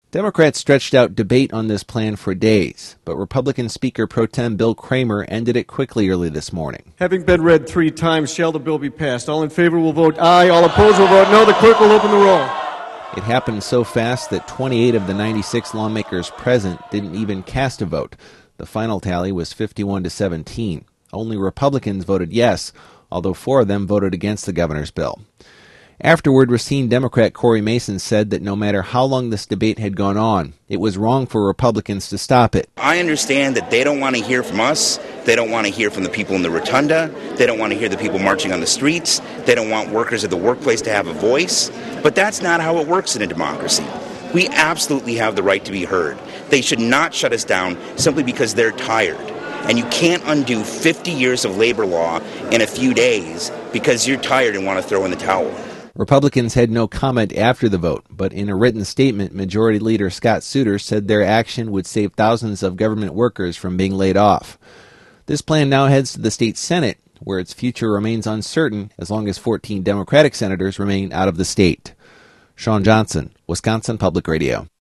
Democrats stretched out debate on this plan for days, but Republican Speaker Pro Tem Bill Kramer ended it quickly early this morning. Having been read 3 times, shall the bill be passed? All in favor will vote aye. All opposed will vote no. The clerk will open the roll. It happened so fast that 28 of the 96 lawmakers present didn't even cast a vote. The final tally was 51-17. Only Republicans voted yes, although 4 of them voted against the governor's bill. Afterward, Racine Democrat Corey Mason said that no matter how long this debate had gone on, it was wrong for Republicans to stop it. I understand that they don't want to hear from us. They don't want to hear from the people in the rotunda. They don't want to hear the people marching on the streets. They don't want workers at the workplace to have a voice. But that's not how it works in a democracy. We absolutely have the right to be heard. They should not shut us down simply because they're tired. And you can't undo 50 years of labor law in a few days because you're tired and want to throw in the towel. Republicans had no comment after the vote, but in a written statement, Majority Leader Scott Souter said their action would save thousands of government workers from being laid off. This plan now heads to the state Senate, where its future remains uncertain as long as 14 Democratic senators remain out of the state. Sean Johnson, Wisconsin Public Radio.